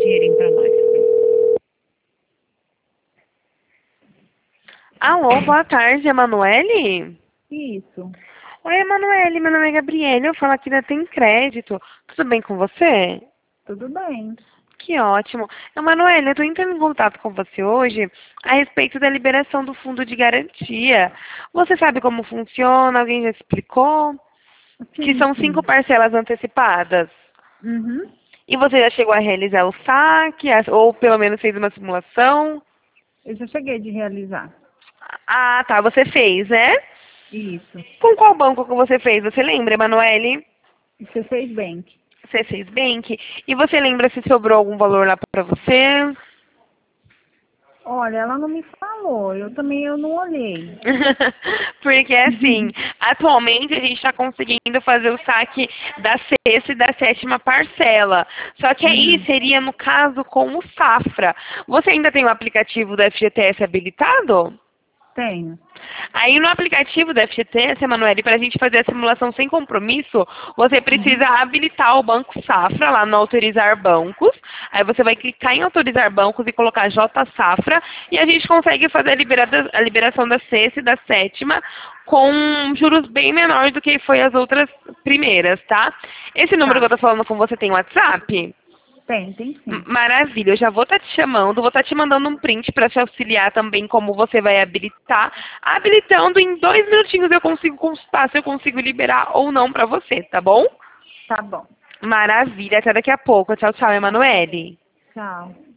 dinheirinho pra nós. Alô, boa tarde, Emanuele? Isso. Oi, Emanuele, meu nome é Gabriele, eu falo aqui da Tem Crédito. Tudo bem com você? Tudo bem. Que ótimo. Emanuele, eu estou entrando em contato com você hoje a respeito da liberação do fundo de garantia. Você sabe como funciona? Alguém já explicou? Que Sim, são 5 sim. parcelas antecipadas. Uhum. E você já chegou a realizar o saque, ou pelo menos fez uma simulação? Eu já cheguei de realizar. Ah, tá, você fez, né? Isso. Com qual banco que você fez? Você lembra, Emanuele? Você fez bem. C6 Bank. E você lembra se sobrou algum valor lá para você? Olha, ela não me falou. Eu não olhei. Porque assim, atualmente a gente está conseguindo fazer o saque da sexta e da sétima parcela. Só que aí Uhum. seria no caso com o Safra. Você ainda tem o aplicativo do FGTS habilitado? Tenho. Aí no aplicativo da FGTS, Emanuele, para a gente fazer a simulação sem compromisso, você precisa Uhum. habilitar o Banco Safra lá no Autorizar Bancos. Aí você vai clicar em Autorizar Bancos e colocar J Safra e a gente consegue fazer a liberação da sexta e da sétima com juros bem menores do que foi as outras primeiras, tá? Esse número que eu Tá. tô falando com você tem WhatsApp? Tem sim. Maravilha, eu já vou estar te chamando, vou estar te mandando um print para te auxiliar também como você vai habilitar. Habilitando em 2 minutinhos eu consigo consultar se eu consigo liberar ou não para você, tá bom? Tá bom. Maravilha, até daqui a pouco. Tchau, tchau, Emanuele. Tchau.